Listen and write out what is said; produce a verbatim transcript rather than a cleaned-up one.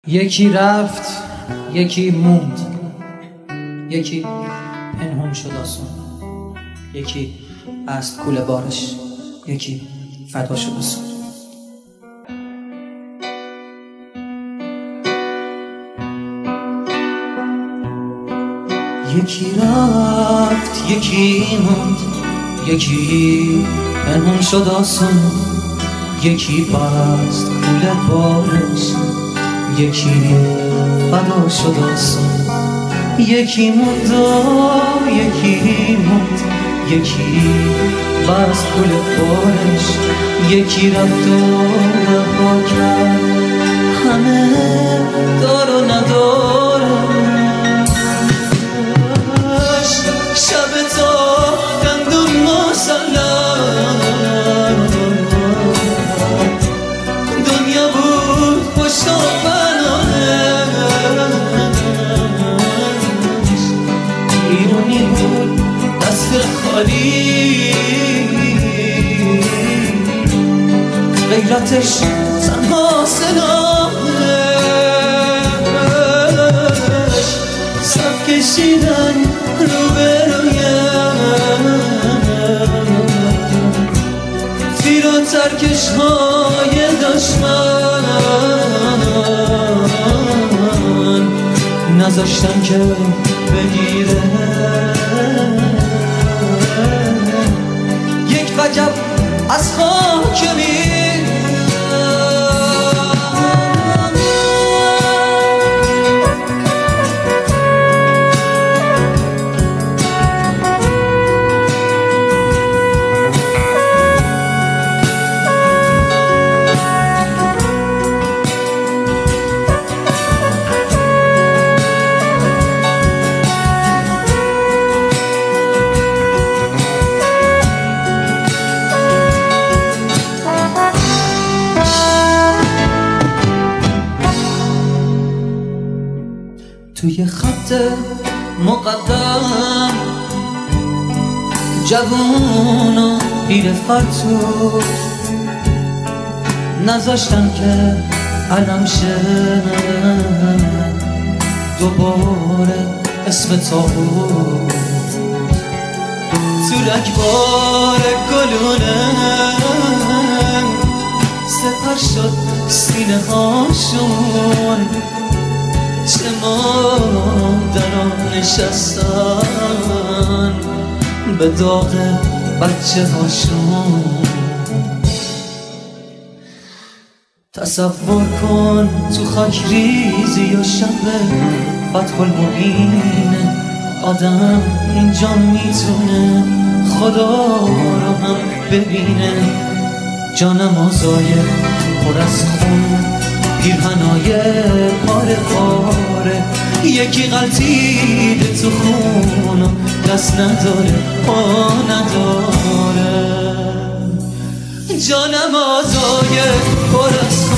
یکی رفت یکی موند، یکی پنهون شد آسون، یکی بست کوله بارش، یکی فدا شد آسون. یکی رفت یکی موند، یکی پنهون شد آسون، یکی بست کوله بارش، یکی فدا شد آسون. یکی موند و یکی موند، یکی بست کوله بارش، یکی رفت و رها کرد همه دار و ندارش. شب تا گندم مسلم دنیا بود پشت و ایرونی بود دست خالی، غیرتش تنها صداش، صف کشیدن روبرویم، تیر و ترکش های دشمن نذاشتن که بگیره. یک وجب از خاک می توی خط مقدم جوون و پیر فرتوت نذاشتن که علم شه دوباره اسم تابوت. تو رگبار گلونه سپر شد سینه هاشون، چه مادران نشستن به داغ بچه هاشون. تصور کن تو خاک ریزی و شب فتح المبین آدم اینجا میتونه خدا رو هم ببینه. جانمازای پر از خون، پیرهنای پاره پاره، یکی غلطیده تو خون و دست نداره پا نداره. جانمازای پر از